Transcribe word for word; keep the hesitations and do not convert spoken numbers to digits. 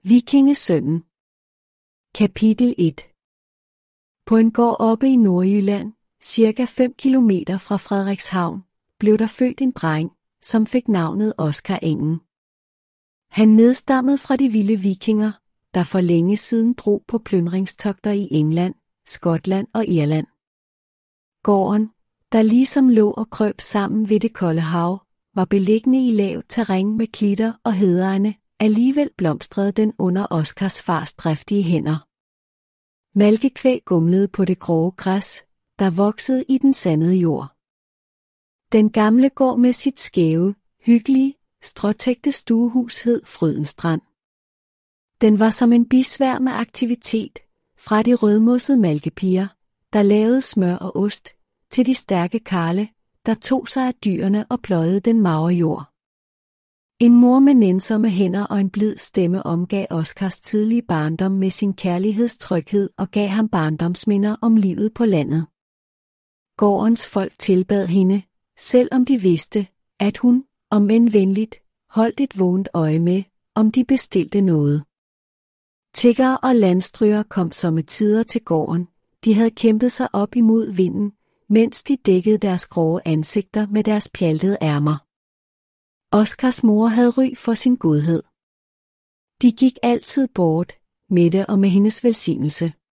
Vikingesønnen. Kapitel et. På en gård oppe i Nordjylland, cirka fem kilometer fra Frederikshavn, blev der født en dreng, som fik navnet Oscar Engen. Han nedstammede fra de vilde vikinger, der for længe siden drog på plyndringstogter i England, Skotland og Irland. Gården, der ligesom lå og krøb sammen ved det kolde hav, var beliggende i lavt terræn med klitter og hedegne. Alligevel blomstrede den under Oscars fars driftige hænder. Malkekvæg gumlede på det grove græs, der voksede i den sandede jord. Den gamle gård med sit skæve, hyggelige, stråtægte stuehus hed Frydenstrand. Den var som en bisværm af aktivitet, fra de rødmossede malkepiger, der lavede smør og ost, til de stærke karle, der tog sig af dyrene og pløjede den magre jord. En mor med nænsomme hænder og en blid stemme omgav Oscars tidlige barndom med sin kærlighedstryghed og gav ham barndomsminder om livet på landet. Gårdens folk tilbad hende, selvom de vidste, at hun, om end venligt, holdt et vågent øje med, om de bestilte noget. Tiggere og landstrygere kom somme tider til gården. De havde kæmpet sig op imod vinden, mens de dækkede deres grove ansigter med deres pjaltede ærmer. Oscars mor havde ry for sin godhed. De gik altid bort, med det og med hendes velsignelse.